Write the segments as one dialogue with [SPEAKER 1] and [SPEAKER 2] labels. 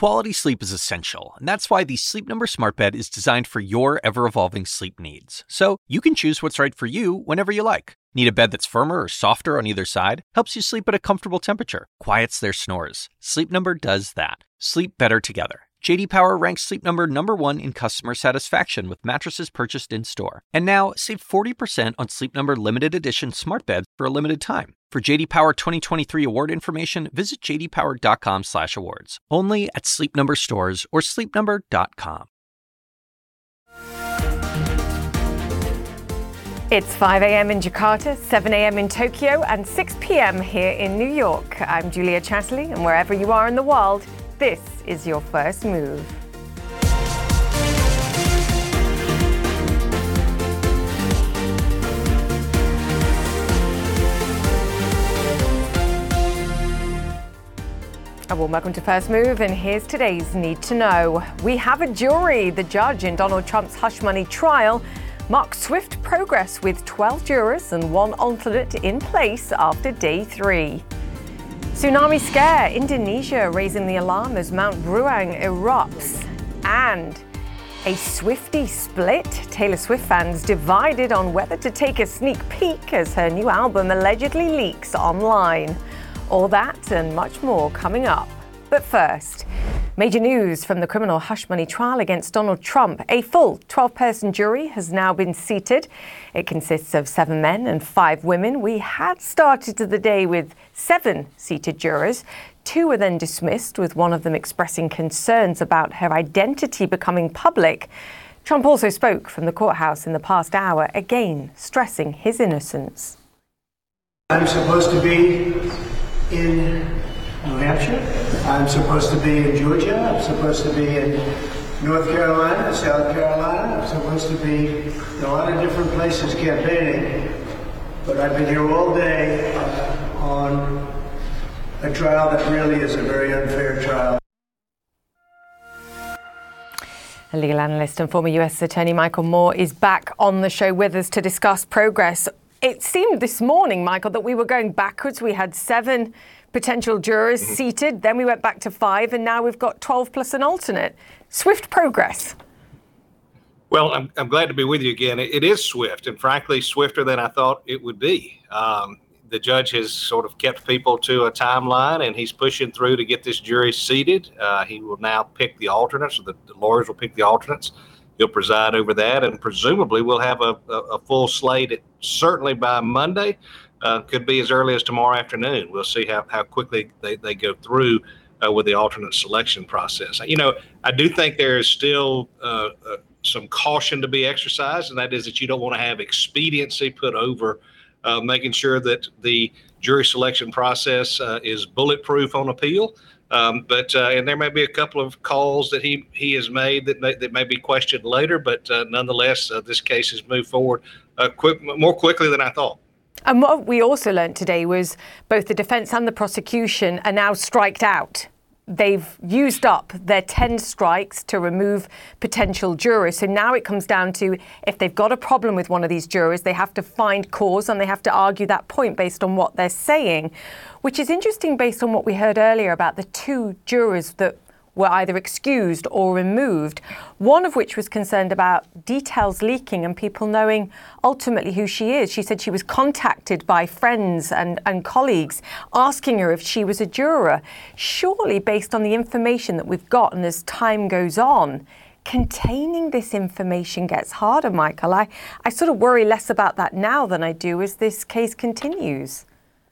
[SPEAKER 1] Quality sleep is essential, and that's why the Sleep Number Smart Bed is designed for your ever-evolving sleep needs. So you can choose what's right for you whenever you like. Need a bed that's firmer or softer on either side? Helps you sleep at a comfortable temperature. Quiets their snores. Sleep Number does that. Sleep better together. J.D. Power ranks Sleep Number #1 in customer satisfaction with mattresses purchased in-store. And now, save 40% on Sleep Number limited edition smart beds for a limited time. For J.D. Power 2023 award information, visit jdpower.com/awards. Only at Sleep Number stores or sleepnumber.com.
[SPEAKER 2] It's 5 a.m. in Jakarta, 7 a.m. in Tokyo, and 6 p.m. here in New York. I'm Julia Chatterley, and wherever you are in the world, this is your first move. A warm welcome to First Move, and here's today's Need to Know. We have a jury. The judge in Donald Trump's hush money trial marked swift progress with 12 jurors and one alternate in place after day 3. Tsunami scare, Indonesia raising the alarm as Mount Ruang erupts. And a Swiftie split, Taylor Swift fans divided on whether to take a sneak peek as her new album allegedly leaks online. All that and much more coming up. But first, major news from the criminal hush money trial against Donald Trump. A full 12-person jury has now been seated. It consists of 7 men and 5 women. We had started the day with 7 seated jurors. 2 were then dismissed, with one of them expressing concerns about her identity becoming public. Trump also spoke from the courthouse in the past hour, again stressing his innocence.
[SPEAKER 3] I'm supposed to be in New Hampshire. I'm supposed to be in Georgia. I'm supposed to be in North Carolina, South Carolina. I'm supposed to be in a lot of different places campaigning. But I've been here all day on a trial that really is a very unfair trial.
[SPEAKER 2] A legal analyst and former U.S. Attorney Michael Moore is back on the show with us to discuss progress. It seemed this morning, Michael, that we were going backwards. We had 7 potential jurors seated, then we went back to 5, and now we've got 12 plus an alternate. Swift progress.
[SPEAKER 4] Well, I'm glad to be with you again. It is swift, and frankly, swifter than I thought it would be. The judge has sort of kept people to a timeline, and he's pushing through to get this jury seated. He will now pick the alternates, or the lawyers will pick the alternates. He'll preside over that, and presumably we'll have a full slate, certainly by Monday. Could be as early as tomorrow afternoon. We'll see how quickly they go through with the alternate selection process. You know, I do think there is still some caution to be exercised, and that is that you don't want to have expediency put over making sure that the jury selection process is bulletproof on appeal. But there may be a couple of calls that he has made that may be questioned later, but nonetheless, this case has moved forward more quickly than I thought.
[SPEAKER 2] And what we also learned today was both the defence and the prosecution are now striked out. They've used up their 10 strikes to remove potential jurors. So now it comes down to, if they've got a problem with one of these jurors, they have to find cause and they have to argue that point based on what they're saying, which is interesting based on what we heard earlier about the 2 jurors that were either excused or removed, one of which was concerned about details leaking and people knowing ultimately who she is. She said she was contacted by friends and colleagues asking her if she was a juror. Surely, based on the information that we've gotten as time goes on, containing this information gets harder, Michael. I sort of worry less about that now than I do as this case continues.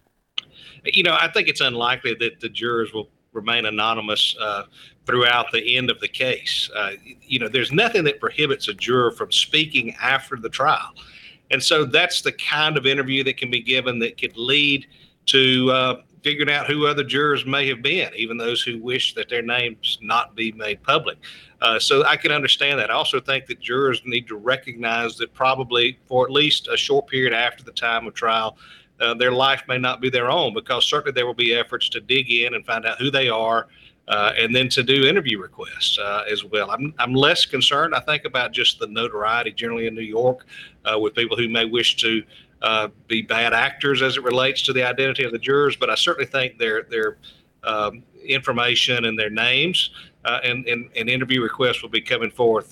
[SPEAKER 4] You know, I think it's unlikely that the jurors will remain anonymous throughout the end of the case. You know, there's nothing that prohibits a juror from speaking after the trial. And so that's the kind of interview that can be given that could lead to figuring out who other jurors may have been, even those who wish that their names not be made public. So I can understand that. I also think that jurors need to recognize that probably for at least a short period after the time of trial, their life may not be their own, because certainly there will be efforts to dig in and find out who they are, and then to do interview requests as well. I'm less concerned, I think, about just the notoriety generally in New York with people who may wish to be bad actors as it relates to the identity of the jurors, but I certainly think their information and their names and interview requests will be coming forth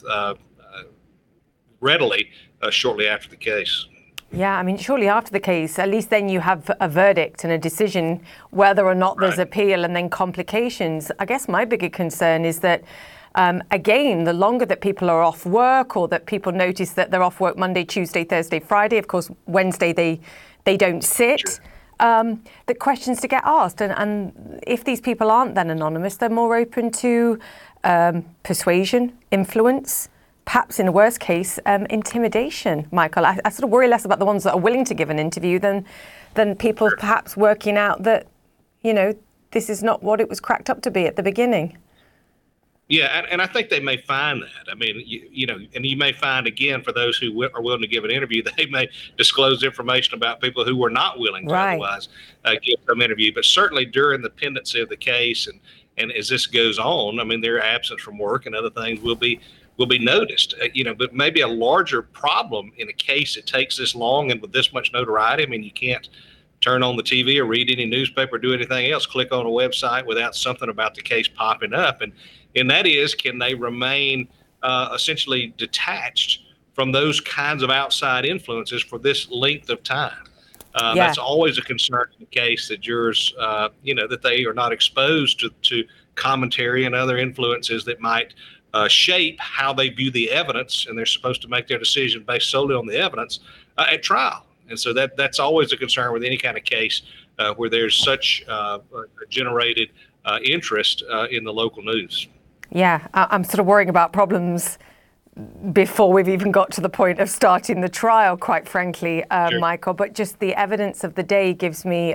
[SPEAKER 4] readily shortly after the case.
[SPEAKER 2] Yeah, I mean, shortly after the case, at least then you have a verdict and a decision whether or not there's appeal and then complications. I guess my bigger concern is that, again, the longer that people are off work, or that people notice that they're off work Monday, Tuesday, Thursday, Friday, of course, Wednesday they don't sit, the questions to get asked. And if these people aren't then anonymous, they're more open to persuasion, influence, perhaps in a worst case, intimidation, Michael. I sort of worry less about the ones that are willing to give an interview than people perhaps working out that, this is not what it was cracked up to be at the beginning.
[SPEAKER 4] Yeah, and I think they may find that. I mean, and you may find, again, for those who are willing to give an interview, they may disclose information about people who were not willing to otherwise give some interview. But certainly during the pendency of the case and as this goes on, I mean, their absence from work and other things will be noticed, but maybe a larger problem in a case that takes this long and with this much notoriety. I mean, you can't turn on the TV or read any newspaper or do anything else, click on a website without something about the case popping up. And that is, can they remain essentially detached from those kinds of outside influences for this length of time? That's always a concern in the case, that jurors, that they are not exposed to commentary and other influences that might shape how they view the evidence, and they're supposed to make their decision based solely on the evidence at trial. And so that's always a concern with any kind of case where there's such a generated interest in the local news. Yeah,
[SPEAKER 2] I'm sort of worrying about problems before we've even got to the point of starting the trial, quite frankly, Michael. But just the evidence of the day gives me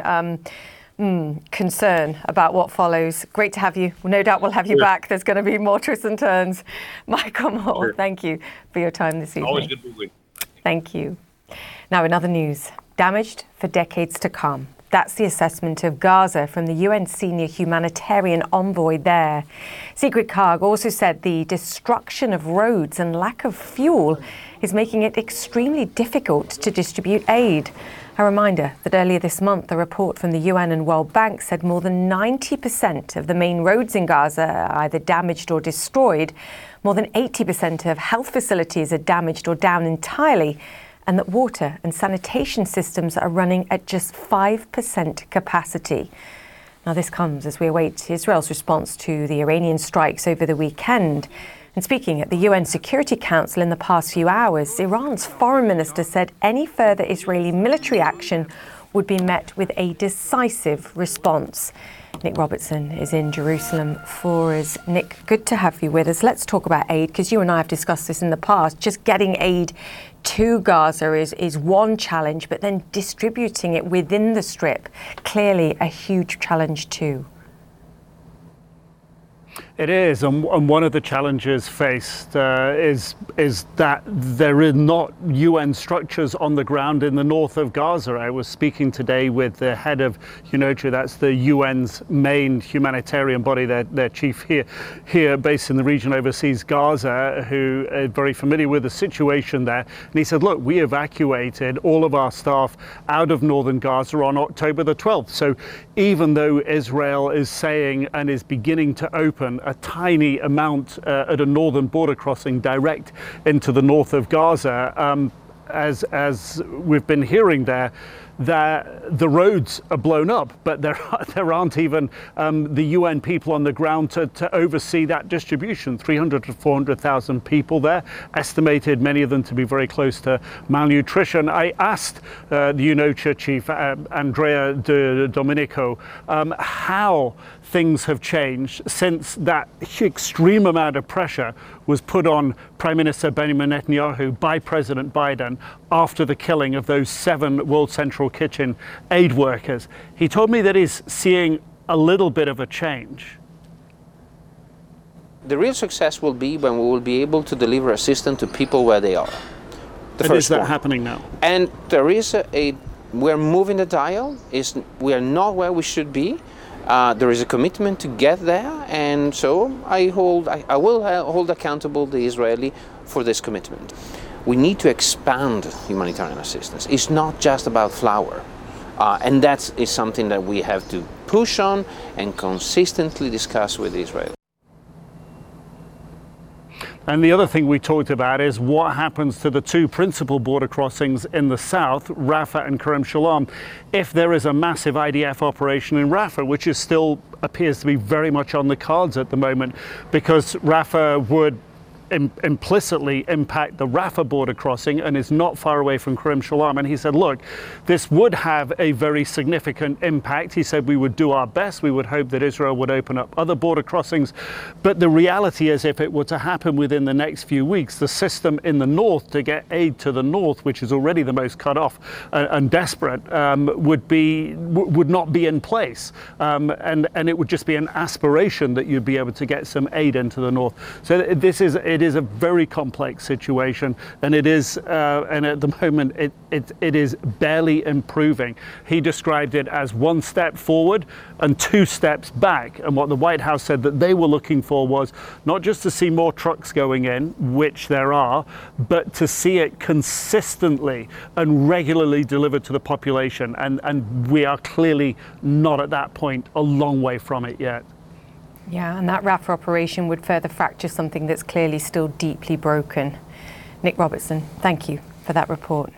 [SPEAKER 2] concern about what follows. Great to have you. No doubt we'll have you back. There's going to be more twists and turns. Michael Moore, thank you for your time this evening.
[SPEAKER 4] Always good to be with you.
[SPEAKER 2] Thank you. Now, in other news, damaged for decades to come. That's the assessment of Gaza from the UN senior humanitarian envoy there. Sigrid Kaag also said the destruction of roads and lack of fuel is making it extremely difficult to distribute aid. A reminder that earlier this month, a report from the UN and World Bank said more than 90% of the main roads in Gaza are either damaged or destroyed. More than 80% of health facilities are damaged or down entirely, and that water and sanitation systems are running at just 5% capacity. Now, this comes as we await Israel's response to the Iranian strikes over the weekend. And speaking at the UN Security Council in the past few hours, Iran's foreign minister said any further Israeli military action would be met with a decisive response. Nick Robertson is in Jerusalem for us. Nick, good to have you with us. Let's talk about aid, because you and I have discussed this in the past. Just getting aid to Gaza is one challenge, but then distributing it within the Strip, clearly a huge challenge too.
[SPEAKER 5] It is, and one of the challenges faced is that there are not UN structures on the ground in the north of Gaza. I was speaking today with the head of UNOCHA, that's the UN's main humanitarian body, their chief here based in the region overseas Gaza, who is very familiar with the situation there. And he said, look, we evacuated all of our staff out of northern Gaza on October the 12th. So even though Israel is saying and is beginning to open a tiny amount at a northern border crossing direct into the north of Gaza, as we've been hearing there, that the roads are blown up, but there aren't even the UN people on the ground to oversee that distribution. 300 to 400,000 people there, estimated many of them to be very close to malnutrition. I asked the UNOCHA chief, Andrea De Domenico, how things have changed since that extreme amount of pressure was put on Prime Minister Benjamin Netanyahu by President Biden after the killing of those 7 World Central Kitchen aid workers. He told me that he's seeing a little bit of a change.
[SPEAKER 6] The real success will be when we will be able to deliver assistance to people where they are.
[SPEAKER 5] Is that happening now?
[SPEAKER 6] And there is we're moving the dial. We are not where we should be. There is a commitment to get there, and so I will hold accountable the Israeli for this commitment. We need to expand humanitarian assistance. It's not just about flour, and that is something that we have to push on and consistently discuss with Israel.
[SPEAKER 5] And the other thing we talked about is what happens to the two principal border crossings in the south, Rafah and Kerem Shalom, if there is a massive IDF operation in Rafah, which is still appears to be very much on the cards at the moment, because Rafah would implicitly impact the Rafah border crossing and is not far away from Kerem Shalom. And he said, look, this would have a very significant impact. He said we would do our best. We would hope that Israel would open up other border crossings. But the reality is, if it were to happen within the next few weeks, the system in the north to get aid to the north, which is already the most cut off and desperate, would not be in place. And it would just be an aspiration that you'd be able to get some aid into the north. So it is a very complex situation, and it is, and at the moment, it is barely improving. He described it as one step forward and two steps back. And what the White House said that they were looking for was not just to see more trucks going in, which there are, but to see it consistently and regularly delivered to the population. And we are clearly not at that point, a long way from it yet.
[SPEAKER 2] Yeah, and that Rafah operation would further fracture something that's clearly still deeply broken. Nick Robertson, thank you for that report.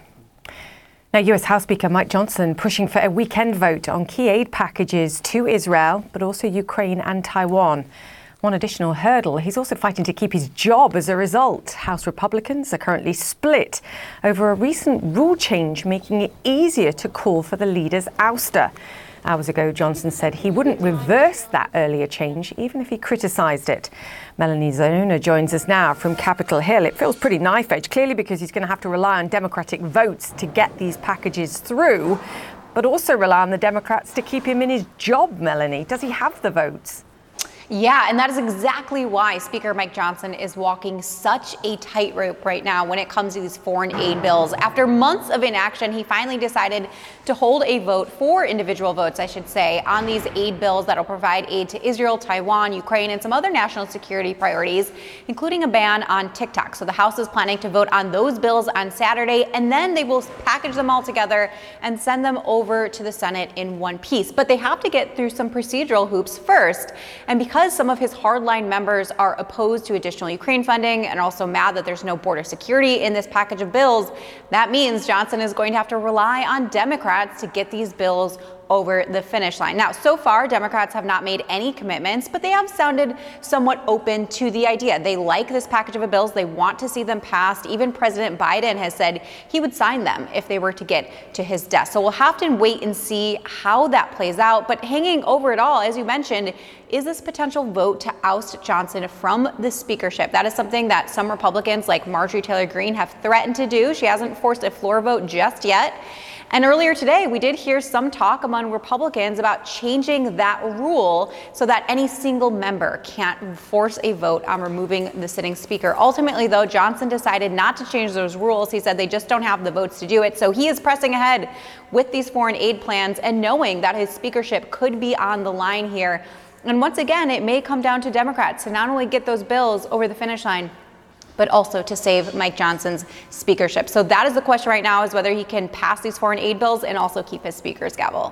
[SPEAKER 2] Now, US House Speaker Mike Johnson pushing for a weekend vote on key aid packages to Israel, but also Ukraine and Taiwan. One additional hurdle, he's also fighting to keep his job as a result. House Republicans are currently split over a recent rule change making it easier to call for the leader's ouster. Hours ago, Johnson said he wouldn't reverse that earlier change, even if he criticised it. Melanie Zanona joins us now from Capitol Hill. It feels pretty knife-edge, clearly because he's going to have to rely on Democratic votes to get these packages through, but also rely on the Democrats to keep him in his job, Melanie. Does he have the votes?
[SPEAKER 7] Yeah, and that is exactly why Speaker Mike Johnson is walking such a tightrope right now when it comes to these foreign aid bills. After months of inaction, he finally decided to hold a vote, for individual votes, I should say, on these aid bills that will provide aid to Israel, Taiwan, Ukraine, and some other national security priorities, including a ban on TikTok. So the House is planning to vote on those bills on Saturday, and then they will package them all together and send them over to the Senate in one piece. But they have to get through some procedural hoops first. And because some of his hardline members are opposed to additional Ukraine funding and also mad that there's no border security in this package of bills, that means Johnson is going to have to rely on Democrats to get these bills over the finish line. Now, so far, Democrats have not made any commitments, but they have sounded somewhat open to the idea. They like this package of bills. They want to see them passed. Even President Biden has said he would sign them if they were to get to his desk. So we'll have to wait and see how that plays out. But hanging over it all, as you mentioned, is this potential vote to oust Johnson from the speakership. That is something that some Republicans like Marjorie Taylor Greene have threatened to do. She hasn't forced a floor vote just yet. And earlier today, we did hear some talk among Republicans about changing that rule so that any single member can't force a vote on removing the sitting speaker. Ultimately, though, Johnson decided not to change those rules. He said they just don't have the votes to do it. So he is pressing ahead with these foreign aid plans and knowing that his speakership could be on the line here. And once again, it may come down to Democrats to not only get those bills over the finish line, but also to save Mike Johnson's speakership. So that is the question right now, is whether he can pass these foreign aid bills and also keep his speaker's gavel.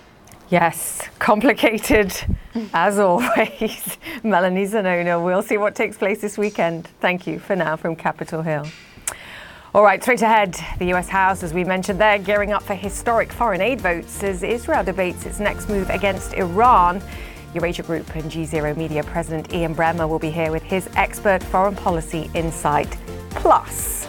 [SPEAKER 2] Yes, complicated as always. Melanie Zanona, we'll see what takes place this weekend. Thank you for now from Capitol Hill. All right, straight ahead, the US House, as we mentioned there, gearing up for historic foreign aid votes as Israel debates its next move against Iran. Eurasia Group and G0 Media President Ian Bremmer will be here with his expert foreign policy insight. Plus,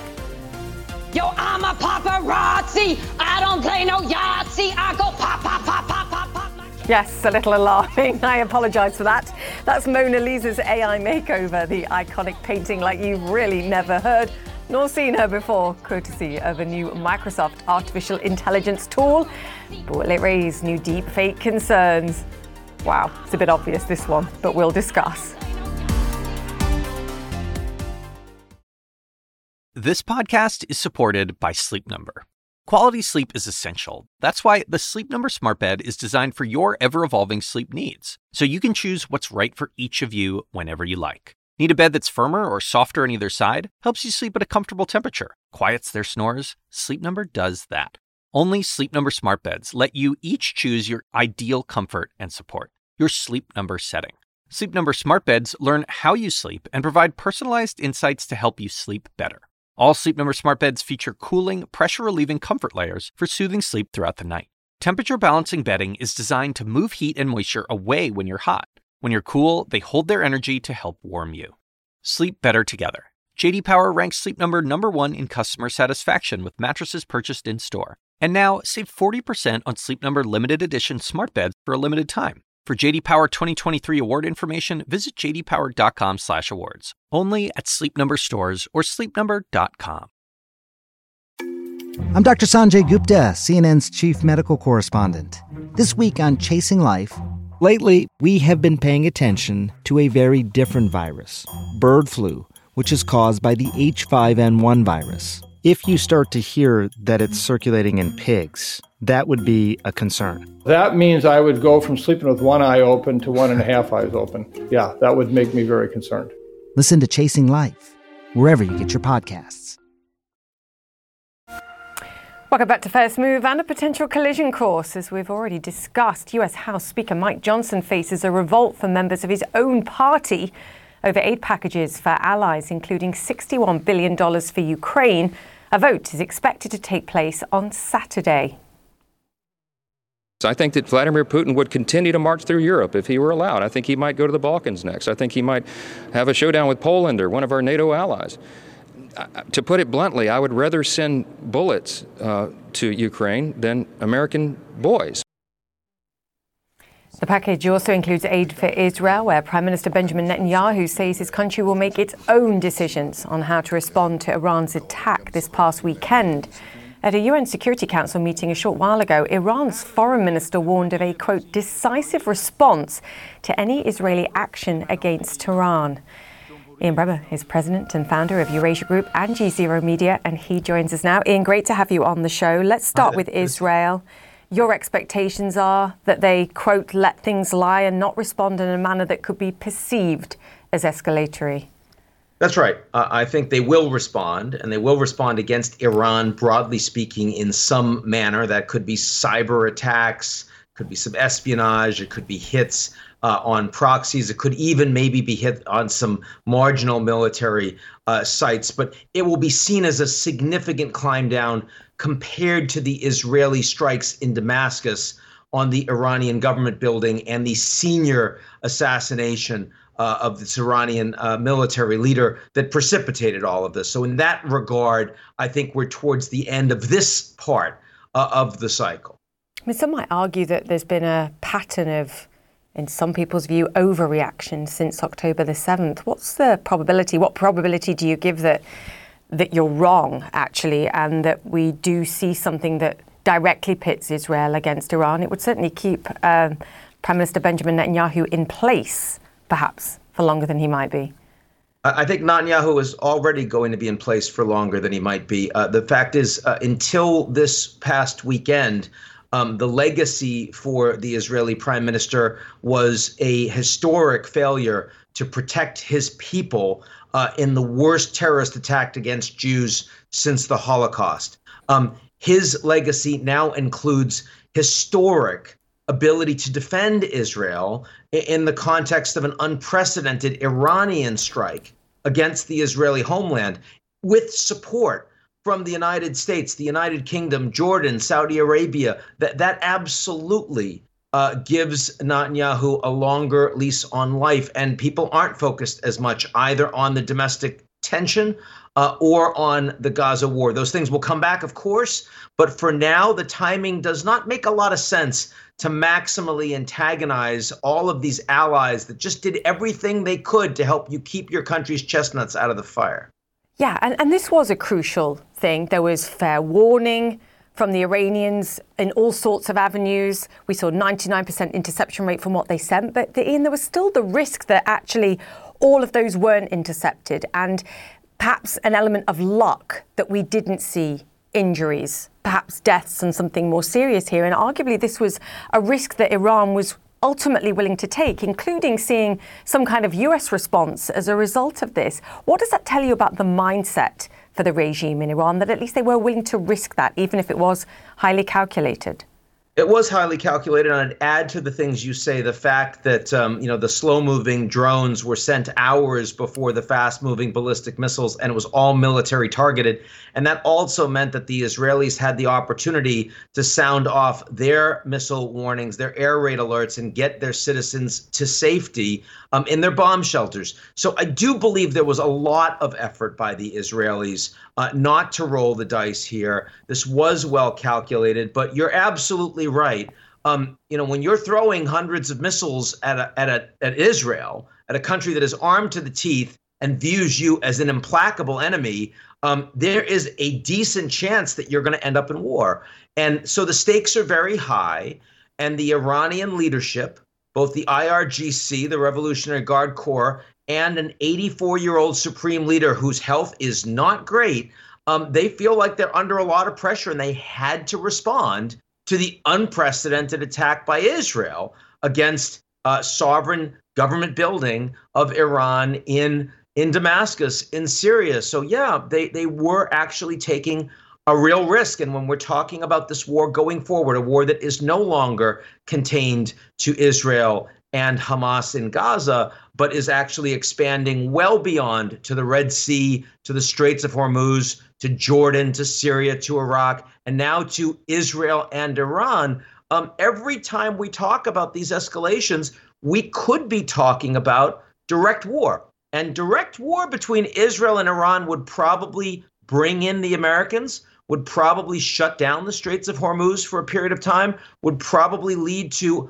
[SPEAKER 8] yo, I'm a paparazzi. I don't play no Yahtzee. I go pop, pop, pop, pop, pop, pop.
[SPEAKER 2] yes, a little alarming. I apologise for that. That's Mona Lisa's AI makeover, the iconic painting like you've really never heard nor seen her before, courtesy of a new Microsoft artificial intelligence tool. But will it raise new deepfake concerns? Wow, it's a bit obvious, this one, but we'll discuss.
[SPEAKER 1] This podcast is supported by Sleep Number. Quality sleep is essential. That's why the Sleep Number Smart Bed is designed for your ever-evolving sleep needs, so you can choose what's right for each of you whenever you like. Need a bed that's firmer or softer on either side? Helps you sleep at a comfortable temperature. Quiets their snores? Sleep Number does that. Only Sleep Number Smart Beds let you each choose your ideal comfort and support, your Sleep Number setting. Sleep Number smart beds learn how you sleep and provide personalized insights to help you sleep better. All Sleep Number smart beds feature cooling, pressure-relieving comfort layers for soothing sleep throughout the night. Temperature-balancing bedding is designed to move heat and moisture away when you're hot. When you're cool, they hold their energy to help warm you. Sleep better together. J.D. Power ranks Sleep Number number 1 in customer satisfaction with mattresses purchased in-store. And now, save 40% on Sleep Number limited edition smart beds for a limited time. For J.D. Power 2023 award information, visit jdpower.com/awards. Only at Sleep Number stores or sleepnumber.com.
[SPEAKER 9] I'm Dr. Sanjay Gupta, CNN's chief medical correspondent. This week on Chasing Life, lately we have been paying attention to a very different virus, bird flu, which is caused by the H5N1 virus. If you start to hear that it's circulating in pigs, that would be a concern.
[SPEAKER 10] That means I would go from sleeping with one eye open to 1.5 eyes open. Yeah, that would make me very concerned.
[SPEAKER 9] Listen to Chasing Life, wherever you get your podcasts.
[SPEAKER 2] Welcome back to First Move and a potential collision course. As we've already discussed, US House Speaker Mike Johnson faces a revolt from members of his own party over aid packages for allies, including $61 billion for Ukraine. A vote is expected to take place on Saturday.
[SPEAKER 11] I think that Vladimir Putin would continue to march through Europe if he were allowed. I think he might go to the Balkans next. I think he might have a showdown with Poland or one of our NATO allies. To put it bluntly, I would rather send bullets to Ukraine than American boys.
[SPEAKER 2] The package also includes aid for Israel, where Prime Minister Benjamin Netanyahu says his country will make its own decisions on how to respond to Iran's attack this past weekend. At a UN Security Council meeting a short while ago, Iran's foreign minister warned of a, quote, decisive response to any Israeli action against Tehran. Ian Bremmer is president and founder of Eurasia Group and G0 Media, and he joins us now. Ian, great to have you on the show. Let's start with Israel. Your expectations are that they, quote, let things lie and not respond in a manner that could be perceived as escalatory.
[SPEAKER 12] That's right. I think they will respond, and they will respond against Iran, broadly speaking, in some manner. That could be cyber attacks, could be some espionage, it could be hits on proxies, it could even maybe be hit on some marginal military sites. But it will be seen as a significant climb down compared to the Israeli strikes in Damascus on the Iranian government building and the senior assassination of this Iranian military leader that precipitated all of this. So in that regard, I think we're towards the end of this part of the cycle.
[SPEAKER 2] I mean, some might argue that there's been a pattern of, in some people's view, overreaction since October the 7th. What's the probability? What probability do you give that you're wrong, actually, and that we do see something that directly pits Israel against Iran? It would certainly keep Prime Minister Benjamin Netanyahu in place, perhaps, for longer than he might be.
[SPEAKER 12] I think Netanyahu is already going to be in place for longer than he might be. The fact is, until this past weekend, the legacy for the Israeli prime minister was a historic failure to protect his people in the worst terrorist attack against Jews since the Holocaust. His legacy now includes historic ability to defend Israel in the context of an unprecedented Iranian strike against the Israeli homeland with support from the United States, the United Kingdom, Jordan, Saudi Arabia. That absolutely gives Netanyahu a longer lease on life. And people aren't focused as much either on the domestic tension or on the Gaza war. Those things will come back, of course. But for now, the timing does not make a lot of sense to maximally antagonize all of these allies that just did everything they could to help you keep your country's chestnuts out of the fire.
[SPEAKER 2] Yeah, and this was a crucial thing. There was fair warning from the Iranians in all sorts of avenues. We saw 99% interception rate from what they sent. But Ian, there was still the risk that actually all of those weren't intercepted, and perhaps an element of luck that we didn't see injuries, perhaps deaths and something more serious here. And arguably this was a risk that Iran was ultimately willing to take, including seeing some kind of US response as a result of this. What does that tell you about the mindset for the regime in Iran, that at least they were willing to risk that, even if it was highly calculated?
[SPEAKER 12] It was highly calculated, and I'd add to the things you say the fact that the slow-moving drones were sent hours before the fast-moving ballistic missiles, and it was all military targeted. And that also meant that the Israelis had the opportunity to sound off their missile warnings, their air raid alerts, and get their citizens to safety in their bomb shelters. So I do believe there was a lot of effort by the Israelis not to roll the dice here. This was well calculated, but you're absolutely right. When you're throwing hundreds of missiles at Israel, at a country that is armed to the teeth and views you as an implacable enemy, there is a decent chance that you're going to end up in war. And so the stakes are very high, and the Iranian leadership, both the IRGC, the Revolutionary Guard Corps, and an 84-year-old supreme leader whose health is not great, they feel like they're under a lot of pressure, and they had to respond to the unprecedented attack by Israel against sovereign government building of Iran in Damascus, in Syria. So yeah, they were actually taking a real risk. And when we're talking about this war going forward, a war that is no longer contained to Israel and Hamas in Gaza, but is actually expanding well beyond to the Red Sea, to the Straits of Hormuz, to Jordan, to Syria, to Iraq, and now to Israel and Iran. Every time we talk about these escalations, we could be talking about direct war. And direct war between Israel and Iran would probably bring in the Americans, would probably shut down the Straits of Hormuz for a period of time, would probably lead to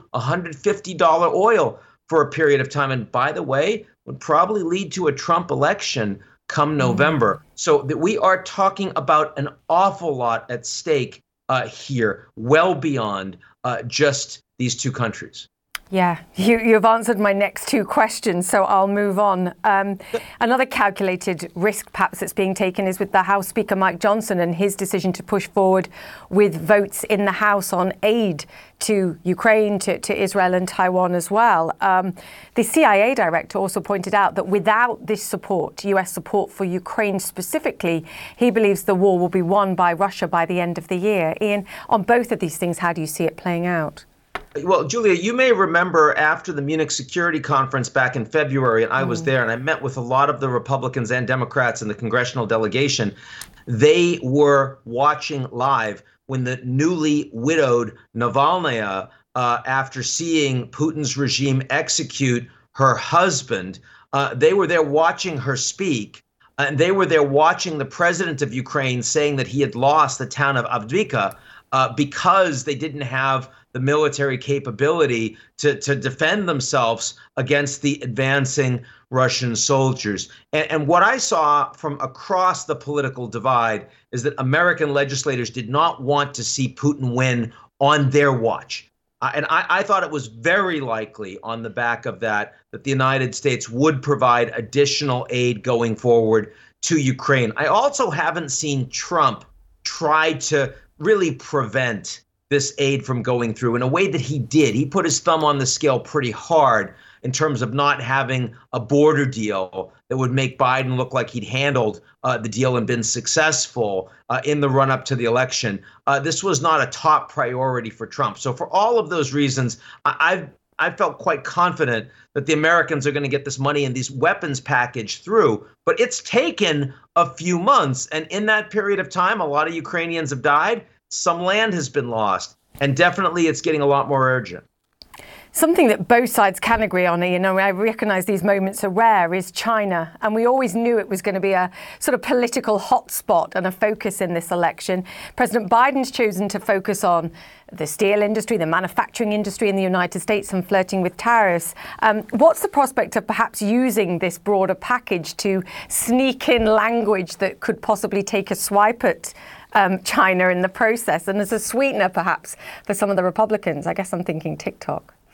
[SPEAKER 12] $150 oil for a period of time. And by the way, would probably lead to a Trump election come November. So that we are talking about an awful lot at stake here, well beyond just these two countries.
[SPEAKER 2] Yeah, you've answered my next two questions, so I'll move on. Another calculated risk perhaps that's being taken is with the House Speaker Mike Johnson and his decision to push forward with votes in the House on aid to Ukraine, to Israel and Taiwan as well. The CIA director also pointed out that without this support, US support for Ukraine specifically, he believes the war will be won by Russia by the end of the year. Ian, on both of these things, how do you see it playing out?
[SPEAKER 12] Well, Julia, you may remember after the Munich Security Conference back in February, and I was there, and I met with a lot of the Republicans and Democrats in the congressional delegation. They were watching live when the newly widowed Navalnaya, after seeing Putin's regime execute her husband, they were there watching her speak. And they were there watching the president of Ukraine saying that he had lost the town of Avdiivka because they didn't have the military capability to defend themselves against the advancing Russian soldiers. And what I saw from across the political divide is that American legislators did not want to see Putin win on their watch. And I thought it was very likely on the back of that the United States would provide additional aid going forward to Ukraine. I also haven't seen Trump try to really prevent this aid from going through in a way that he did. He put his thumb on the scale pretty hard in terms of not having a border deal that would make Biden look like he'd handled the deal and been successful in the run up to the election. This was not a top priority for Trump. So for all of those reasons, I felt quite confident that the Americans are going to get this money and these weapons package through. But it's taken a few months. And in that period of time, a lot of Ukrainians have died. Some land has been lost, and definitely it's getting a lot more urgent.
[SPEAKER 2] Something that both sides can agree on, Ian, and I recognise these moments are rare, is China. And we always knew it was going to be a sort of political hotspot and a focus in this election. President Biden's chosen to focus on the steel industry, the manufacturing industry in the United States, and flirting with tariffs. What's the prospect of perhaps using this broader package to sneak in language that could possibly take a swipe at China in the process, and as a sweetener perhaps for some of the Republicans? I guess I'm thinking TikTok.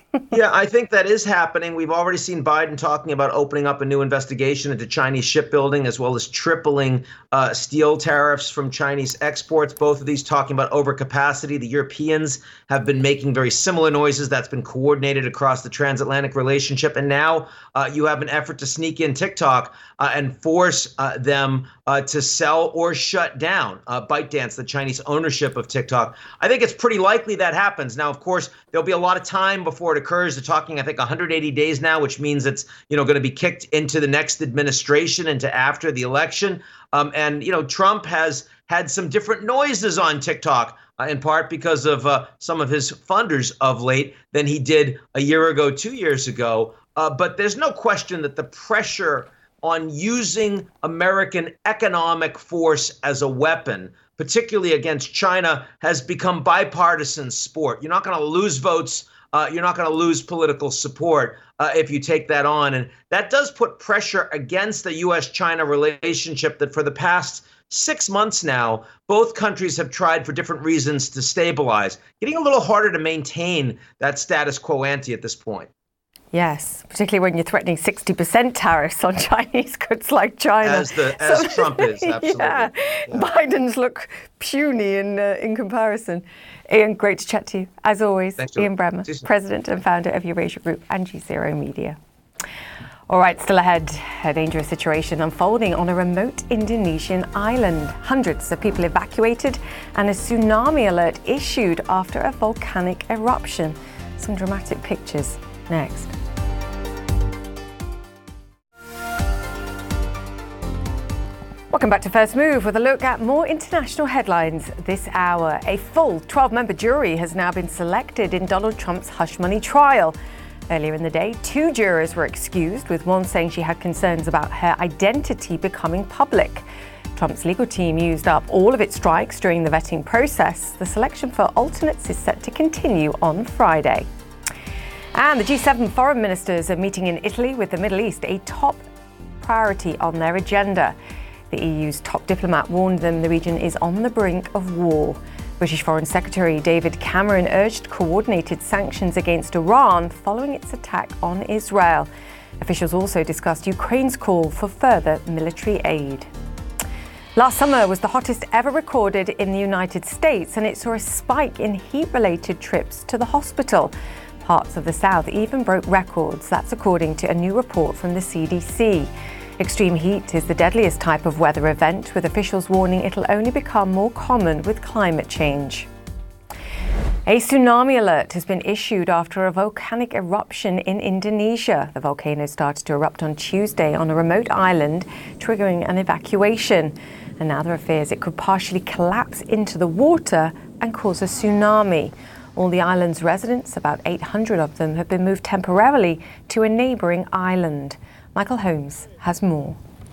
[SPEAKER 12] Yeah, I think that is happening. We've already seen Biden talking about opening up a new investigation into Chinese shipbuilding, as well as tripling steel tariffs from Chinese exports. Both of these talking about overcapacity. The Europeans have been making very similar noises. That's been coordinated across the transatlantic relationship. And now you have an effort to sneak in TikTok and force them to sell or shut down ByteDance, the Chinese ownership of TikTok. I think it's pretty likely that happens. Now, of course, there'll be a lot of time before it occurs. They're talking, I think, 180 days now, which means it's, going to be kicked into the next administration, into after the election. And Trump has had some different noises on TikTok, in part because of some of his funders of late than he did a year ago, 2 years ago. But there's no question that the pressure on using American economic force as a weapon, particularly against China, has become bipartisan sport. You're not going to lose votes. You're not going to lose political support if you take that on. And that does put pressure against the U.S.-China relationship that for the past 6 months now, both countries have tried for different reasons to stabilize. Getting a little harder to maintain that status quo ante at this point.
[SPEAKER 2] Yes, particularly when you're threatening 60% tariffs on Chinese goods like China.
[SPEAKER 12] As Trump is, absolutely.
[SPEAKER 2] Yeah. Biden's look puny in comparison. Ian, great to chat to you, as always.
[SPEAKER 12] Thanks,
[SPEAKER 2] Ian Bremmer, President and founder of Eurasia Group and G0 Media. All right, still ahead, a dangerous situation unfolding on a remote Indonesian island. Hundreds of people evacuated and a tsunami alert issued after a volcanic eruption. Some dramatic pictures next. Welcome back to First Move with a look at more international headlines this hour. A full 12-member jury has now been selected in Donald Trump's hush money trial. Earlier in the day, 2 jurors were excused, with one saying she had concerns about her identity becoming public. Trump's legal team used up all of its strikes during the vetting process. The selection for alternates is set to continue on Friday. And the G7 foreign ministers are meeting in Italy with the Middle East, a top priority on their agenda. The EU's top diplomat warned them the region is on the brink of war. British Foreign Secretary David Cameron urged coordinated sanctions against Iran following its attack on Israel. Officials also discussed Ukraine's call for further military aid. Last summer was the hottest ever recorded in the United States, and it saw a spike in heat-related trips to the hospital. Parts of the South even broke records. That's according to a new report from the CDC. Extreme heat is the deadliest type of weather event, with officials warning it'll only become more common with climate change. A tsunami alert has been issued after a volcanic eruption in Indonesia. The volcano started to erupt on Tuesday on a remote island, triggering an evacuation. And now there are fears it could partially collapse into the water and cause a tsunami. All the island's residents, about 800 of them, have been moved temporarily to a neighbouring island. Michael Holmes has more.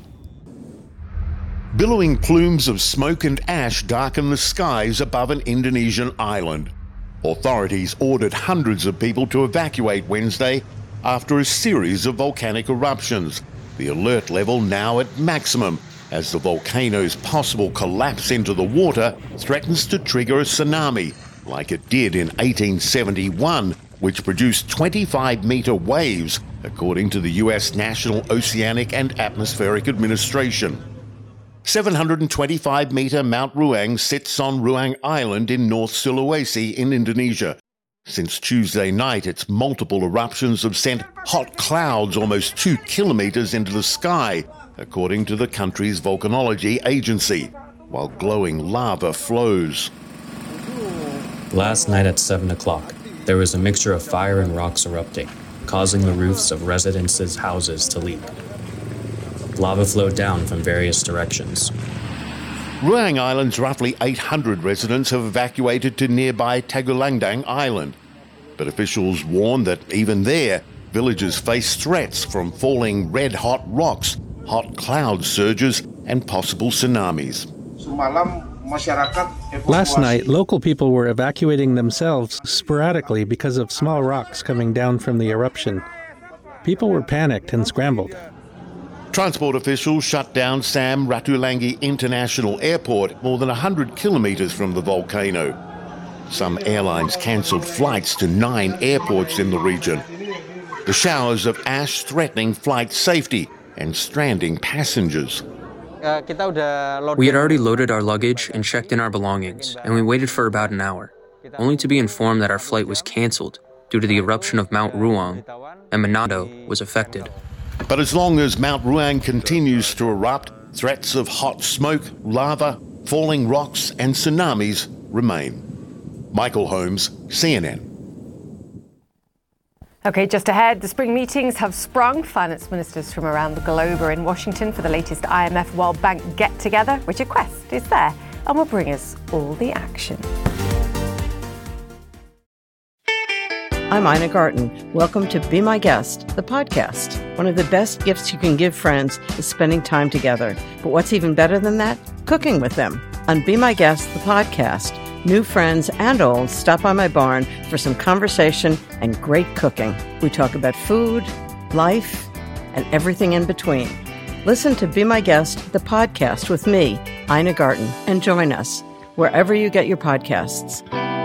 [SPEAKER 13] Billowing plumes of smoke and ash darken the skies above an Indonesian island. Authorities ordered hundreds of people to evacuate Wednesday after a series of volcanic eruptions. The alert level now at maximum, as the volcano's possible collapse into the water threatens to trigger a tsunami, like it did in 1871, which produced 25-metre waves, according to the US National Oceanic and Atmospheric Administration. 725-metre Mount Ruang sits on Ruang Island in North Sulawesi in Indonesia. Since Tuesday night, its multiple eruptions have sent hot clouds almost 2 kilometres into the sky, according to the country's volcanology agency, while glowing lava flows.
[SPEAKER 14] Last night at 7 o'clock, there was a mixture of fire and rocks erupting, causing the roofs of residences' houses to leak. Lava flowed down from various directions.
[SPEAKER 13] Ruang Island's roughly 800 residents have evacuated to nearby Tagulandang Island. But officials warn that even there, villagers face threats from falling red-hot rocks, hot cloud surges, and possible tsunamis.
[SPEAKER 15] Last night, local people were evacuating themselves sporadically because of small rocks coming down from the eruption. People were panicked and scrambled.
[SPEAKER 13] Transport officials shut down Sam Ratulangi International Airport, more than 100 kilometres from the volcano. Some airlines cancelled flights to 9 airports in the region. The showers of ash threatening flight safety and stranding passengers.
[SPEAKER 16] We had already loaded our luggage and checked in our belongings, and we waited for about an hour, only to be informed that our flight was cancelled due to the eruption of Mount Ruang, and Manado was affected.
[SPEAKER 13] But as long as Mount Ruang continues to erupt, threats of hot smoke, lava, falling rocks and tsunamis remain. Michael Holmes, CNN.
[SPEAKER 2] Okay, just ahead, the spring meetings have sprung. Finance ministers from around the globe are in Washington for the latest IMF World Bank get-together. Richard Quest is there and will bring us all the action.
[SPEAKER 17] I'm Ina Garten. Welcome to Be My Guest, the podcast. One of the best gifts you can give friends is spending time together. But what's even better than that? Cooking with them. On Be My Guest, the podcast, new friends and old stop by my barn for some conversation and great cooking. We talk about food, life, and everything in between. Listen to Be My Guest, the podcast with me, Ina Garten, and join us wherever you get your podcasts.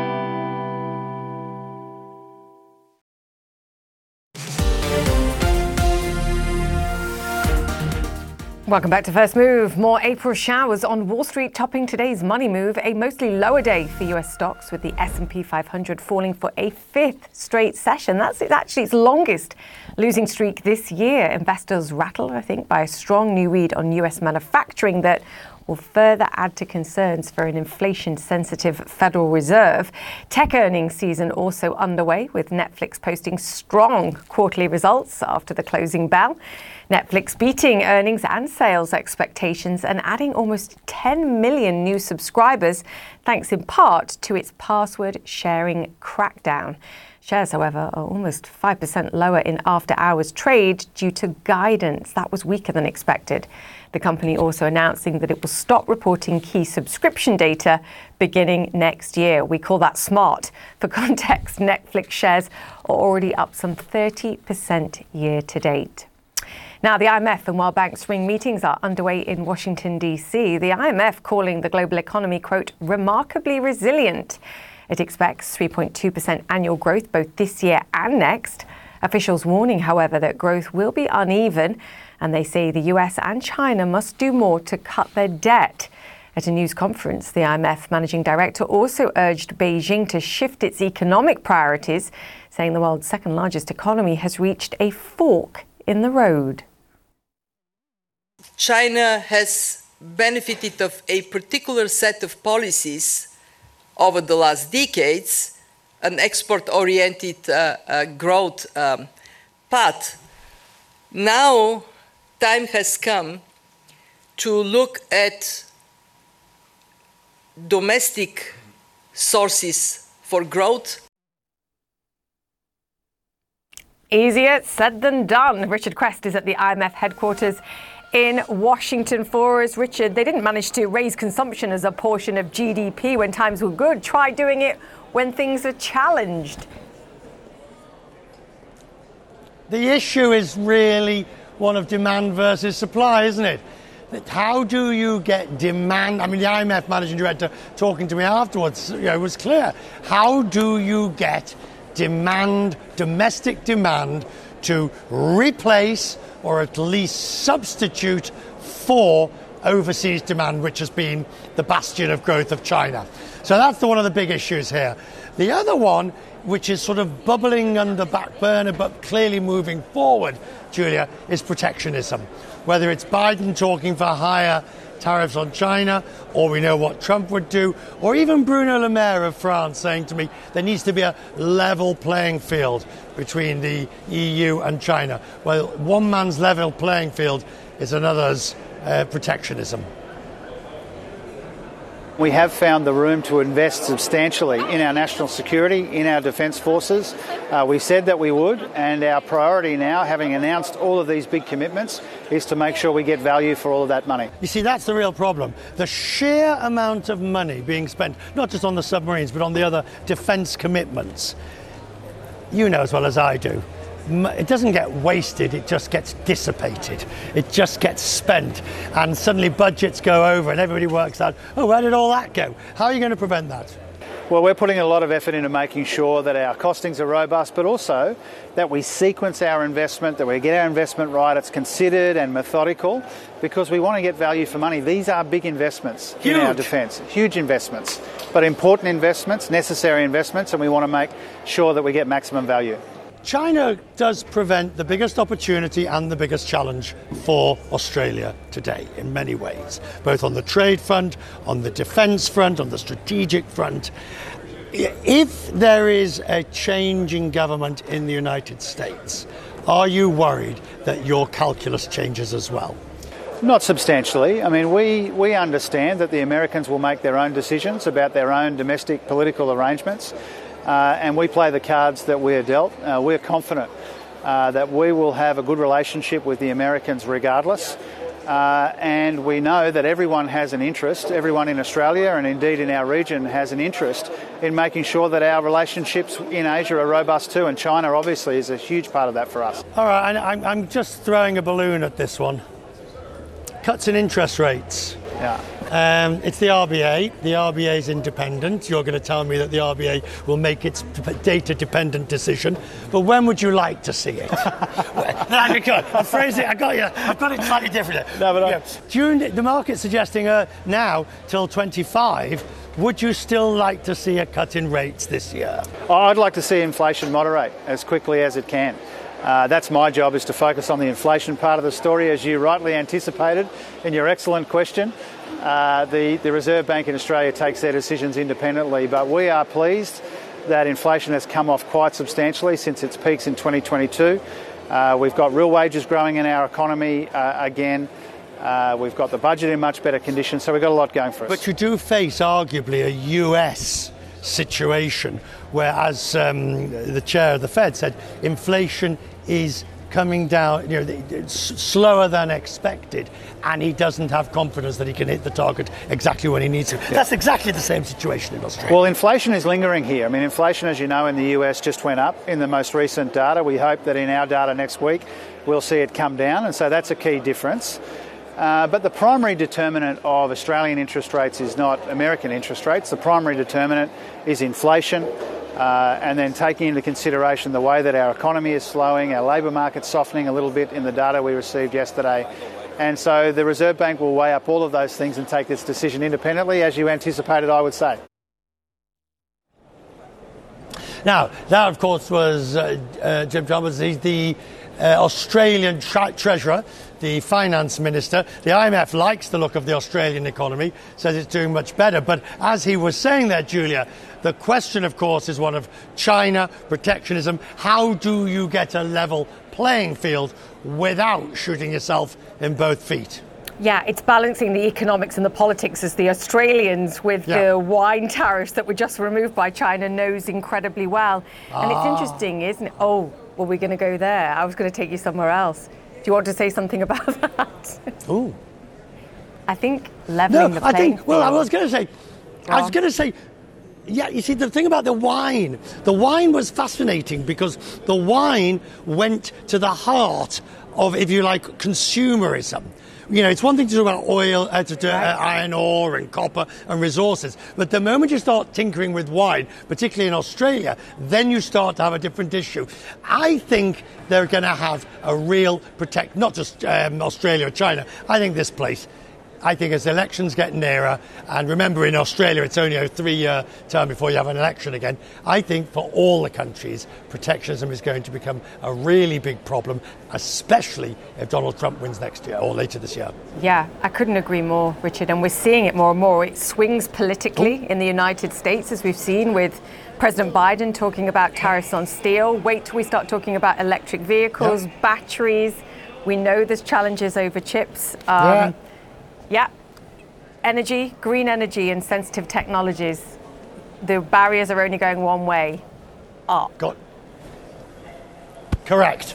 [SPEAKER 2] Welcome back to First Move. More April showers on Wall Street topping today's money move. A mostly lower day for US stocks with the S&P 500 falling for a 5th straight session. That's actually its longest losing streak this year. Investors rattled, I think, by a strong new read on US manufacturing that will further add to concerns for an inflation-sensitive Federal Reserve. Tech earnings season also underway, with Netflix posting strong quarterly results after the closing bell. Netflix beating earnings and sales expectations and adding almost 10 million new subscribers, thanks in part to its password-sharing crackdown. Shares, however, are almost 5% lower in after-hours trade due to guidance. That was weaker than expected. The company also announcing that it will stop reporting key subscription data beginning next year. We call that smart. For context, Netflix shares are already up some 30% year to date. Now, the IMF and World Bank spring meetings are underway in Washington, D.C. The IMF calling the global economy, quote, remarkably resilient. It expects 3.2% annual growth both this year and next. Officials warning, however, that growth will be uneven, and they say the US and China must do more to cut their debt. At a news conference, the IMF managing director also urged Beijing to shift its economic priorities, saying the world's second largest economy has reached a fork in the road.
[SPEAKER 18] China has benefited of a particular set of policies over the last decades, an export-oriented growth path. Now, time has come to look at domestic sources for growth.
[SPEAKER 2] Easier said than done. Richard Quest is at the IMF headquarters in Washington for us. Richard, they didn't manage to raise consumption as a portion of GDP when times were good. Try doing it when things are challenged.
[SPEAKER 19] The issue is really one of demand versus supply, isn't it? How do you get demand? I mean, the IMF managing director talking to me afterwards, was clear. How do you get demand, domestic demand, to replace or at least substitute for overseas demand, which has been the bastion of growth of China? So that's one of the big issues here. The other one, which is sort of bubbling on the back burner but clearly moving forward, Julia, is protectionism. Whether it's Biden talking for higher tariffs on China, or we know what Trump would do, or even Bruno Le Maire of France saying to me there needs to be a level playing field between the EU and China. Well, one man's level playing field is another's protectionism.
[SPEAKER 20] We have found the room to invest substantially in our national security, in our defence forces. We said that we would, and our priority now, having announced all of these big commitments, is to make sure we get value for all of that money.
[SPEAKER 19] You see, that's the real problem. The sheer amount of money being spent, not just on the submarines, but on the other defence commitments. You know as well as I do. It doesn't get wasted, it just gets dissipated. It just gets spent, and suddenly budgets go over and everybody works out, oh, where did all that go? How are you going to prevent that?
[SPEAKER 20] Well, we're putting a lot of effort into making sure that our costings are robust, but also that we sequence our investment, that we get our investment right, it's considered and methodical, because we want to get value for money. These are big investments in our defence, huge investments, but important investments, necessary investments, and we want to make sure that we get maximum value.
[SPEAKER 19] China does present the biggest opportunity and the biggest challenge for Australia today in many ways, both on the trade front, on the defence front, on the strategic front. If there is a change in government in the United States, are you worried that your calculus changes as well?
[SPEAKER 20] Not substantially. I mean, we understand that the Americans will make their own decisions about their own domestic political arrangements. And we play the cards that we're dealt. We're confident that we will have a good relationship with the Americans regardless. And we know that everyone has an interest, everyone in Australia and indeed in our region has an interest in making sure that our relationships in Asia are robust too. And China obviously is a huge part of that for us.
[SPEAKER 19] All right, I'm just throwing a balloon at this one. Cuts in interest rates.
[SPEAKER 20] Yeah.
[SPEAKER 19] It's the RBA. The RBA is independent. You're going to tell me that the RBA will make its data-dependent decision. But when would you like to see it? I'll phrase it. I got you. I've got it slightly different.
[SPEAKER 20] No, but
[SPEAKER 19] During the market suggesting now till 25. Would you still like to see a cut in rates this year?
[SPEAKER 20] I'd like to see inflation moderate as quickly as it can. That's my job, is to focus on the inflation part of the story, as you rightly anticipated in your excellent question. The Reserve Bank in Australia takes their decisions independently, but we are pleased that inflation has come off quite substantially since its peaks in 2022. We've got real wages growing in our economy again. We've got the budget in much better condition, so we've got a lot going for us.
[SPEAKER 19] But you do face arguably a US situation where, as the chair of the Fed said, inflation is coming down, slower than expected, and he doesn't have confidence that he can hit the target exactly when he needs to. Yeah. That's exactly the same situation in Australia.
[SPEAKER 20] Well, inflation is lingering here. I mean, inflation, as you know, in the US just went up in the most recent data. We hope that in our data next week we'll see it come down, and so that's a key difference. But the primary determinant of Australian interest rates is not American interest rates. The primary determinant is inflation. And then taking into consideration the way that our economy is slowing, our labour market's softening a little bit in the data we received yesterday. And so the Reserve Bank will weigh up all of those things and take this decision independently, as you anticipated, I would say.
[SPEAKER 19] Now, that, of course, was Jim Chalmers, the Australian Treasurer, the Finance Minister. The IMF likes the look of the Australian economy, says it's doing much better. But as he was saying there, Julia, the question, of course, is one of China, protectionism. How do you get a level playing field without shooting yourself in both feet?
[SPEAKER 2] Yeah, it's balancing the economics and the politics, as the Australians with the wine tariffs that were just removed by China knows incredibly well. And it's interesting, isn't it? Oh, well, we're going to go there. I was going to take you somewhere else. Do you want to say something about that?
[SPEAKER 19] Ooh.
[SPEAKER 2] I think leveling the playing field.
[SPEAKER 19] Well, I was going to say, yeah, you see, the thing about the wine was fascinating because the wine went to the heart of, if you like, consumerism. It's one thing to talk about oil, iron ore and copper and resources, but the moment you start tinkering with wine, particularly in Australia, then you start to have a different issue. I think they're going to have a real not just Australia or China. I think this place. I think as elections get nearer, and remember in Australia it's only a 3-year term before you have an election again, I think for all the countries, protectionism is going to become a really big problem, especially if Donald Trump wins next year or later this year.
[SPEAKER 2] Yeah, I couldn't agree more, Richard, and we're seeing it more and more. It swings politically in the United States, as we've seen with President Biden talking about tariffs on steel. Wait till we start talking about electric vehicles, batteries. We know there's challenges over chips. Yeah, energy, green energy and sensitive technologies. The barriers are only going one way, up.
[SPEAKER 19] Correct.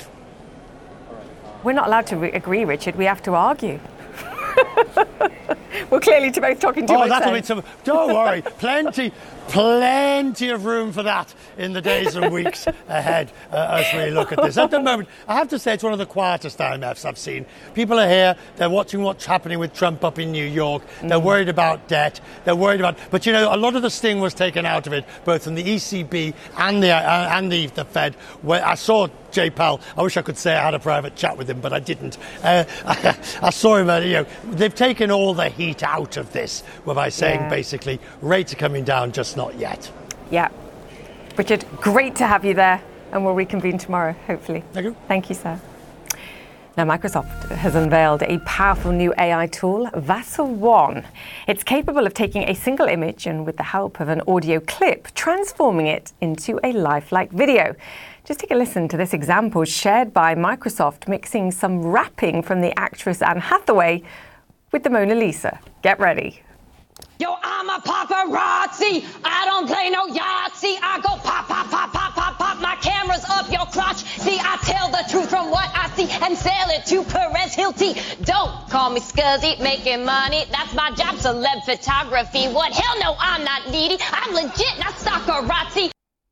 [SPEAKER 2] We're not allowed to agree, Richard. We have to argue. Well, clearly to both talking to you.
[SPEAKER 19] That'll be some. Don't worry, plenty of room for that in the days and weeks ahead as we look at this. At the moment, I have to say it's one of the quietest IMFs I've seen. People are here, they're watching what's happening with Trump up in New York, they're worried about debt, they're worried about... But, you know, a lot of the sting was taken out of it, both from the ECB and the Fed, where I saw Jay Powell. I wish I could say I had a private chat with him, but I didn't. I saw him, they've taken all the heat out of this by saying basically rates are coming down, just not yet.
[SPEAKER 2] Yeah. Richard, great to have you there, and we'll reconvene tomorrow, hopefully.
[SPEAKER 19] Thank you.
[SPEAKER 2] Thank you, sir. Now, Microsoft has unveiled a powerful new AI tool, Vasa One. It's capable of taking a single image and, with the help of an audio clip, transforming it into a lifelike video. Just take a listen to this example shared by Microsoft, mixing some rapping from the actress Anne Hathaway with the Mona Lisa. Get ready.
[SPEAKER 8] Yo, I'm a paparazzi. I don't play no Yahtzee. I go pop, pop, pop, pop, pop, pop. My camera's up your crotch. See, I tell the truth from what I see and sell it to Perez Hilty. Don't call me scuzzy, making money. That's my job, celeb photography. What? Hell no, I'm not needy. I'm legit, not soccerazzi.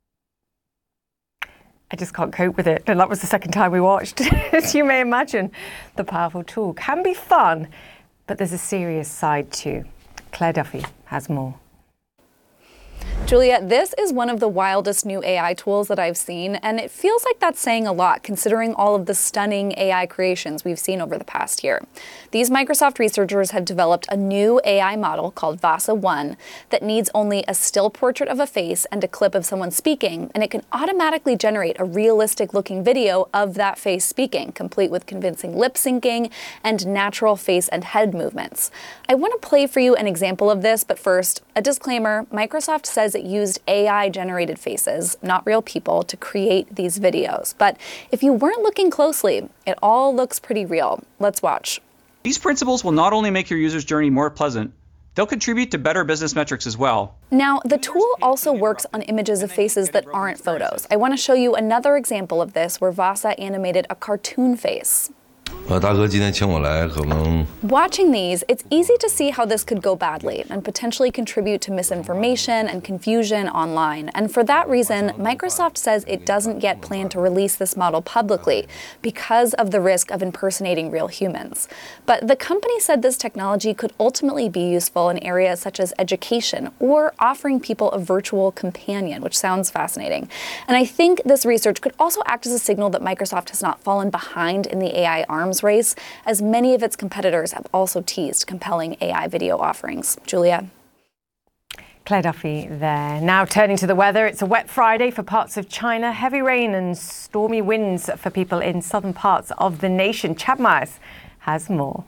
[SPEAKER 2] I just can't cope with it. And that was the second time we watched. As you may imagine, the powerful tool can be fun, but there's a serious side too. Claire Duffy has more.
[SPEAKER 21] Julia, this is one of the wildest new AI tools that I've seen, and it feels like that's saying a lot considering all of the stunning AI creations we've seen over the past year. These Microsoft researchers have developed a new AI model called Vasa One that needs only a still portrait of a face and a clip of someone speaking, and it can automatically generate a realistic-looking video of that face speaking, complete with convincing lip syncing and natural face and head movements. I want to play for you an example of this, but first, a disclaimer: Microsoft says it used AI-generated faces, not real people, to create these videos. But if you weren't looking closely, it all looks pretty real. Let's watch.
[SPEAKER 22] These principles will not only make your user's journey more pleasant, they'll contribute to better business metrics as well.
[SPEAKER 21] Now, the tool also works on images of faces that aren't photos. I want to show you another example of this where Vasa animated a cartoon face. Watching these, it's easy to see how this could go badly and potentially contribute to misinformation and confusion online. And for that reason, Microsoft says it doesn't yet plan to release this model publicly because of the risk of impersonating real humans. But the company said this technology could ultimately be useful in areas such as education or offering people a virtual companion, which sounds fascinating. And I think this research could also act as a signal that Microsoft has not fallen behind in the AI arms race, as many of its competitors have also teased compelling AI video offerings. Julia.
[SPEAKER 2] Claire Duffy there. Now turning to the weather, it's a wet Friday for parts of China. Heavy rain and stormy winds for people in southern parts of the nation. Chad Myers has more.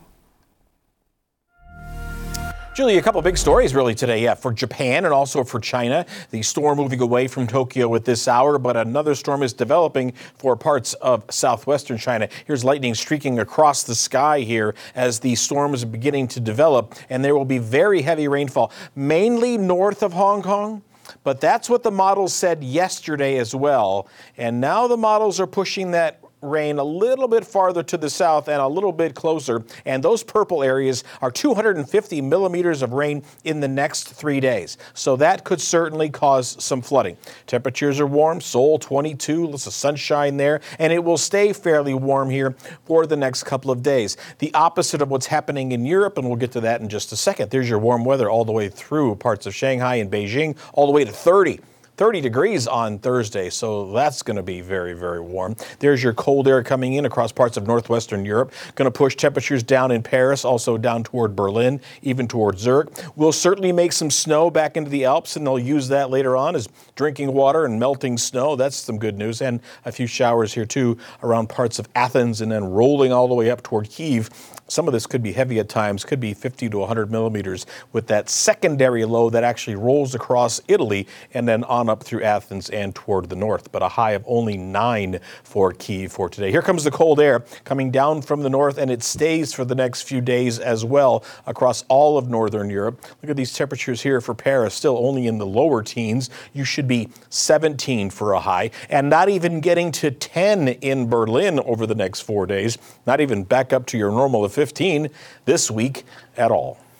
[SPEAKER 23] Julie, a couple big stories really today, for Japan and also for China. The storm moving away from Tokyo at this hour, but another storm is developing for parts of southwestern China. Here's lightning streaking across the sky here as the storm is beginning to develop, and there will be very heavy rainfall, mainly north of Hong Kong. But that's what the models said yesterday as well. And now the models are pushing that rain a little bit farther to the south and a little bit closer. And those purple areas are 250 millimeters of rain in the next 3 days. So that could certainly cause some flooding. Temperatures are warm. Seoul 22, lots of sunshine there. And it will stay fairly warm here for the next couple of days. The opposite of what's happening in Europe, and we'll get to that in just a second. There's your warm weather all the way through parts of Shanghai and Beijing, all the way to 30 degrees on Thursday, so that's going to be very, very warm. There's your cold air coming in across parts of northwestern Europe. Going to push temperatures down in Paris, also down toward Berlin, even toward Zurich. We'll certainly make some snow back into the Alps, and they'll use that later on as drinking water and melting snow. That's some good news. And a few showers here, too, around parts of Athens and then rolling all the way up toward Kyiv. Some of this could be heavy at times, could be 50 to 100 millimeters with that secondary low that actually rolls across Italy and then on up through Athens and toward the north, but a high of only 9 for Kyiv for today. Here comes the cold air coming down from the north, and it stays for the next few days as well across all of northern Europe. Look at these temperatures here for Paris, still only in the lower teens. You should be 17 for a high, and not even getting to 10 in Berlin over the next 4 days, not even back up to your normal of 15 this week at all.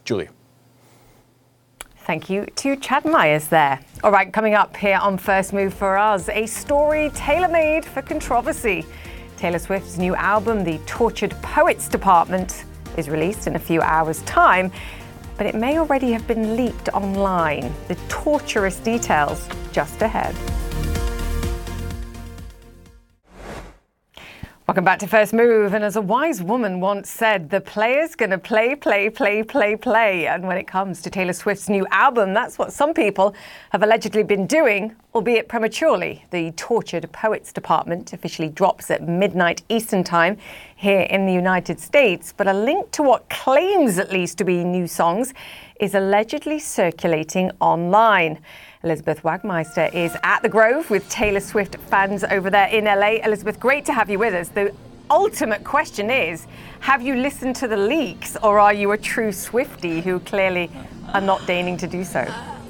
[SPEAKER 23] Julia.
[SPEAKER 2] Thank you to Chad Myers there. All right, coming up here on First Move for us, a story tailor-made for controversy. Taylor Swift's new album, The Tortured Poets Department, is released in a few hours' time, but it may already have been leaked online. The torturous details just ahead. Welcome back to First Move. And as a wise woman once said, the player's going to play. And when it comes to Taylor Swift's new album, that's what some people have allegedly been doing, albeit prematurely. The Tortured Poets Department officially drops at midnight Eastern Time here in the United States. But a link to what claims at least to be new songs is allegedly circulating online. Elizabeth Wagmeister is at the Grove with Taylor Swift fans over there in LA. Elizabeth, great to have you with us. The ultimate question is, have you listened to the leaks, or are you a true Swiftie who clearly are not deigning to do so?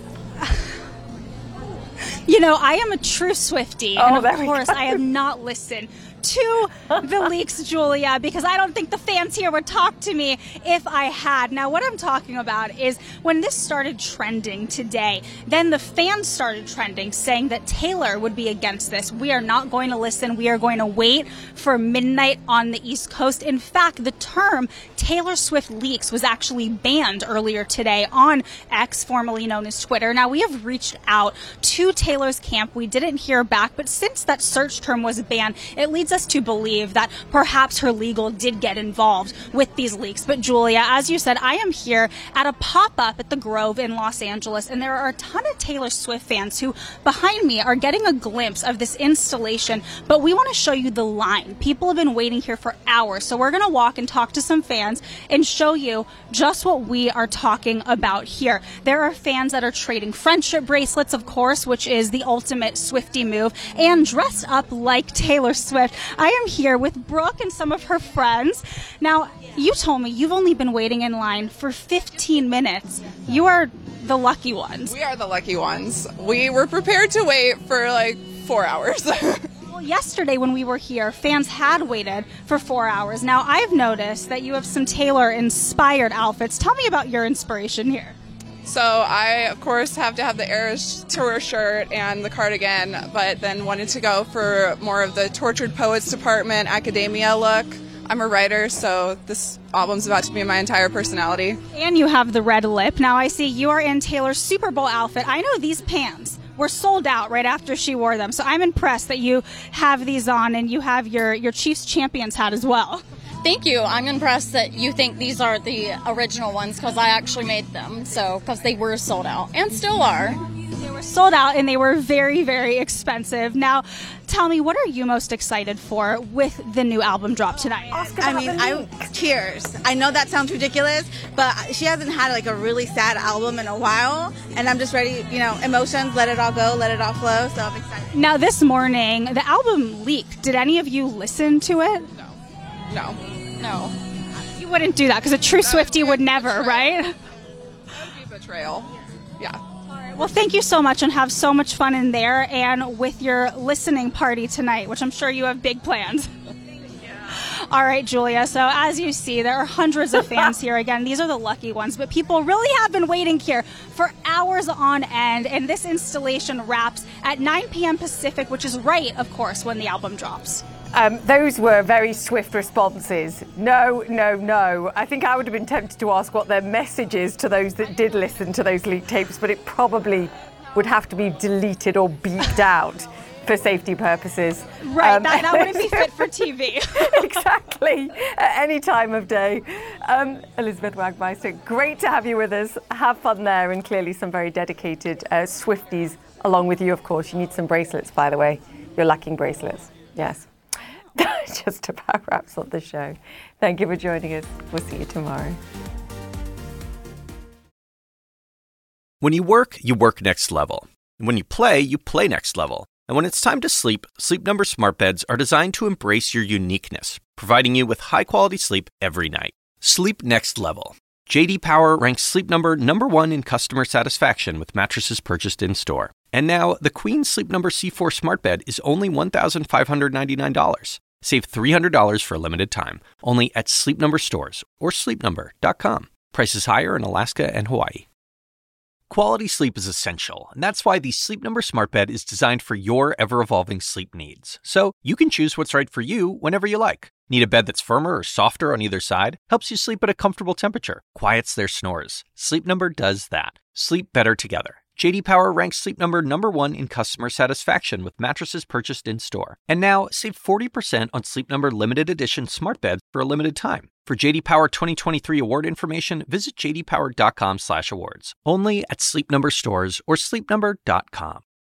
[SPEAKER 3] You know, I am a true Swiftie, and of course I have not listened to the leaks, Julia, because I don't think the fans here would talk to me if I had. Now, what I'm talking about is when this started trending today, then the fans started trending, saying that Taylor would be against this. We are not going to listen. We are going to wait for midnight on the East Coast. In fact, the term Taylor Swift leaks was actually banned earlier today on X, formerly known as Twitter. Now, we have reached out to Taylor's camp. We didn't hear back, but since that search term was banned, it leads us to believe that perhaps her legal did get involved with these leaks. But Julia, as you said, I am here at a pop-up at the Grove in Los Angeles, and there are a ton of Taylor Swift fans who behind me are getting a glimpse of this installation, but we want to show you the line. People have been waiting here for hours, so we're going to walk and talk to some fans and show you just what we are talking about here. There are fans that are trading friendship bracelets, of course, which is the ultimate Swiftie move, and dressed up like Taylor Swift. I am here with Brooke and some of her friends. Now, you told me you've only been waiting in line for 15 minutes. You are the lucky ones.
[SPEAKER 4] We are the lucky ones. We were prepared to wait for like 4 hours.
[SPEAKER 3] Well, yesterday when we were here, fans had waited for 4 hours. Now, I've noticed that you have some Taylor-inspired outfits. Tell me about your inspiration here.
[SPEAKER 4] So I, of course, have to have the Eras Tour shirt and the cardigan, but then wanted to go for more of the Tortured Poets Department academia look. I'm a writer, so this album's about to be my entire personality.
[SPEAKER 3] And you have the red lip. Now I see you are in Taylor's Super Bowl outfit. I know these pants were sold out right after she wore them, so I'm impressed that you have these on and you have your Chiefs Champions hat as well.
[SPEAKER 6] Thank you. I'm impressed that you think these are the original ones because I actually made them, because they were sold out and still are.
[SPEAKER 3] They were sold out and they were very, very expensive. Now, tell me, what are you most excited for with the new album drop tonight?
[SPEAKER 24] Cheers. I know that sounds ridiculous, but she hasn't had like a really sad album in a while, and I'm just ready, emotions, let it all go, let it all flow, so I'm excited.
[SPEAKER 3] Now, this morning, the album leaked. Did any of you listen to it?
[SPEAKER 4] No.
[SPEAKER 3] You wouldn't do that because a true Swiftie would never,
[SPEAKER 4] betrayal.
[SPEAKER 3] right?
[SPEAKER 4] That would be betrayal. Yeah.
[SPEAKER 3] Well, thank you so much and have so much fun in there and with your listening party tonight, which I'm sure you have big plans. All right, Julia. So as you see, there are hundreds of fans here. Again, these are the lucky ones, but people really have been waiting here for hours on end. And this installation wraps at 9 p.m. Pacific, which is right, of course, when the album drops.
[SPEAKER 2] Those were very swift responses. No. I think I would have been tempted to ask what their message is to those that did listen to those leaked tapes, but it probably would have to be deleted or beeped out for safety purposes.
[SPEAKER 3] Right, that wouldn't be fit for TV.
[SPEAKER 2] Exactly, at any time of day. Elizabeth Wagmeister, great to have you with us. Have fun there, and clearly some very dedicated Swifties along with you, of course. You need some bracelets, by the way. You're lacking bracelets. Yes. Just about wraps up the show. Thank you for joining us. We'll see you tomorrow.
[SPEAKER 1] When you work next level. And when you play next level. And when it's time to sleep, Sleep Number smart beds are designed to embrace your uniqueness, providing you with high-quality sleep every night. Sleep next level. J.D. Power ranks Sleep Number #1 in customer satisfaction with mattresses purchased in-store. And now, the Queen Sleep Number C4 smart bed is only $1,599. Save $300 for a limited time, only at Sleep Number stores or sleepnumber.com. Prices higher in Alaska and Hawaii. Quality sleep is essential, and that's why the Sleep Number Smart Bed is designed for your ever-evolving sleep needs. So you can choose what's right for you whenever you like. Need a bed that's firmer or softer on either side? Helps you sleep at a comfortable temperature. Quiets their snores. Sleep Number does that. Sleep better together. J.D. Power ranks Sleep Number #1 in customer satisfaction with mattresses purchased in-store. And now, save 40% on Sleep Number limited edition smart beds for a limited time. For J.D. Power 2023 award information, visit jdpower.com/awards. Only at Sleep Number stores or sleepnumber.com.